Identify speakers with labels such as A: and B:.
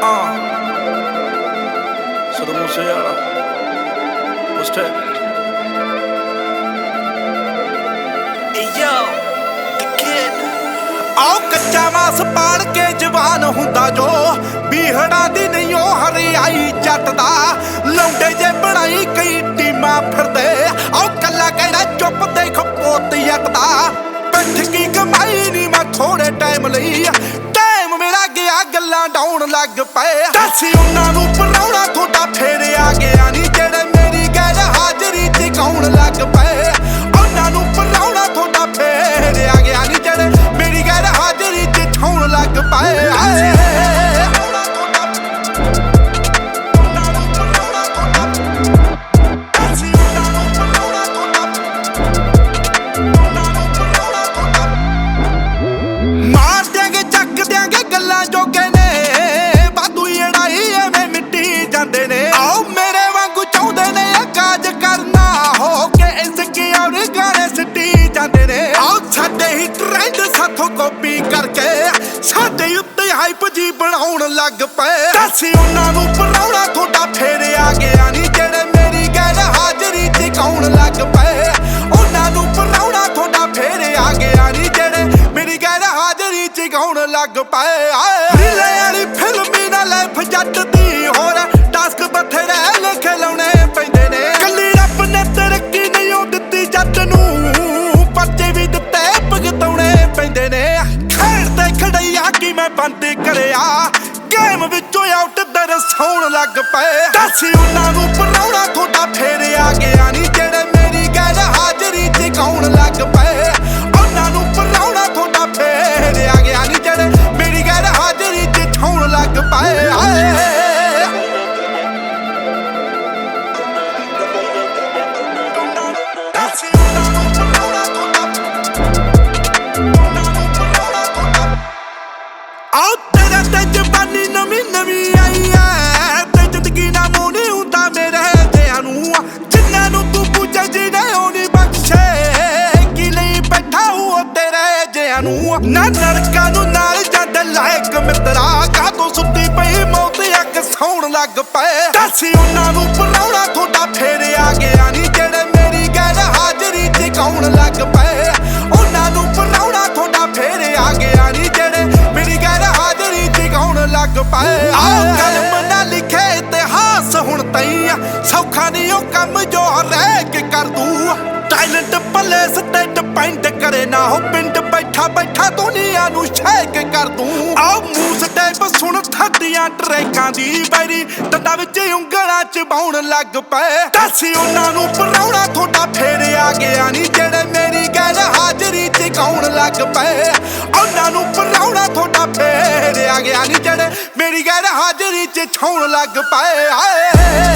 A: Sono Musiala. What's that? Hey yo, the kid. आओ कच्चा मास पाड़ के जवान हुंदा जो बीहड़ा दी नहीं ओ हरियाई जट दा लौंडे जे बनाई कई टीमां फिरदे आओ कल्ला कहड़ा चुप देख पोत जट दा पिठ की कमाई नहीं मैं थोड़े टाइम लई टाइम मेरा गया गल्लां डाउन लग पे दसी उन्हां नूं पराउणा थोड़ा फेरे आ गया नी जेड़े मेरी गैर हाजरी च कौन लग पे उन्हां नूं पराउणा थोड़ा फेरे आ गया नी जेड़े मेरी गैर हाजरी च ठौण लग पे कॉपी करके साडे उत्ते हाइप जी बनाउण लग पे दसी उन्हां नूं पराउणा थोड़ा फेरे आ गया नी जेड़े मेरी गैर हाजरी च कौन लग पे उन्हां नूं पराउणा थोड़ा फेरे आ गया नी जेड़े मेरी गैर हाजरी च कौन लग पे रीले वाली फिल्मी ना लाइफ जट दी होर टास्क बथेरे लिखे लाउणे पैंदे ने कल्ली रब ने तरक्की नहीं ओ दित्ती जट नूं पर्चे भी दित्ते भुगताउणे पैंदे ने खेडते खड़ैया की मैं बंद करिया गेम विचों आउट दरसाउण लग पे दसी उन्हां नूं पराउणा थोड़ा फेरे आ गया नी जेड़े मेरी गैर हाजरी च कौन लग पे उन्हां नूं पराउणा थोड़ा फेरे आ गया नी जेड़े मेरी गैर हाजरी च ठौण लग पे ना नरका नूं नाल जद लायक मित्रा कातों सुत्ती पई मौत अग सौण लग पे दसी उन्हां नूं पराउणा थोड़ा फेरे आ गया नी जेड़े मेरी गैर हाजरी च कौन लग पे उन्हां नूं पराउणा थोड़ा फेरे आ गया नी जेड़े मेरी गैर हाजरी च कौन लग पे आओ कलम ना लिखे इतिहास हुण तई सौखा नहीं ओ कम जो रह के कर दूं टैलेंट प्लेस ते डिपेंड करे ना हो पिंड बैठा बैठा दुनिया नूं शेक कर दूं आओ मूस टाइप सुन थड्डियां ट्रैकां दी बैरी डंडा विच उंगलां च बाउण लग पे दसी उन्हां नूं पराउणा थोड़ा फेरे आ गया नी जेड़े मेरी गैर हाजरी च कौन लग पे उन्हां नूं पराउणा थोड़ा फेरे आ गया नी जेड़े मेरी गैर हाजरी च ठौण लग पे